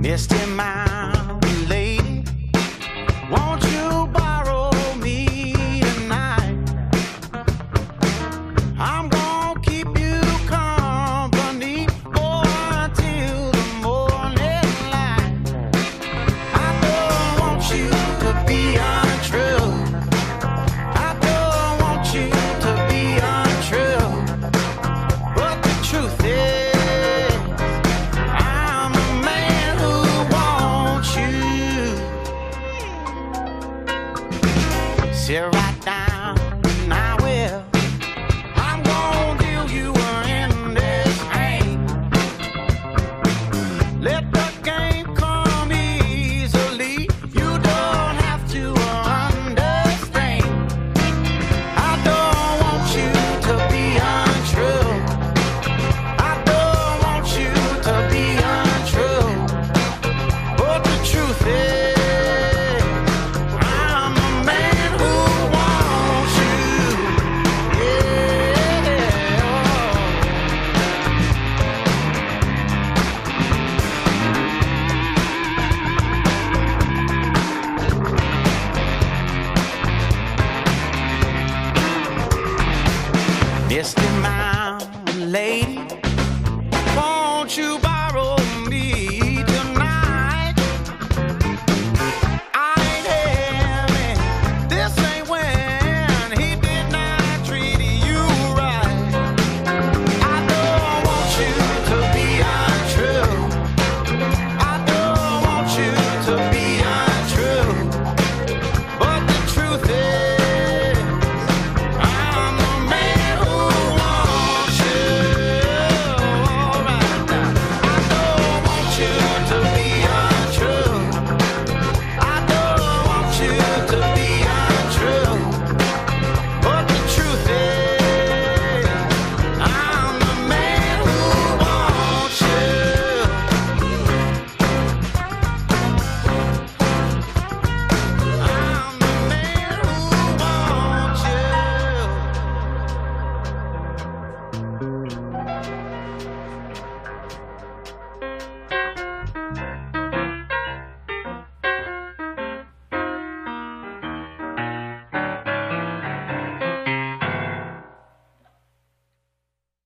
Misty Mountain lady, won't you borrow me tonight? I'm gonna keep you company until the morning light. I don't want you to be untrue. I don't want you to be untrue. But the truth is, I'm the man who wants you. Sit right down and I will. I'm gonna deal you in this hand. Let the game come easily. You don't have to understand. I don't want you to be untrue. I don't want you to be untrue. But the truth is, I'm the man who wants you. Yeah. Misty Mountain lady, won't you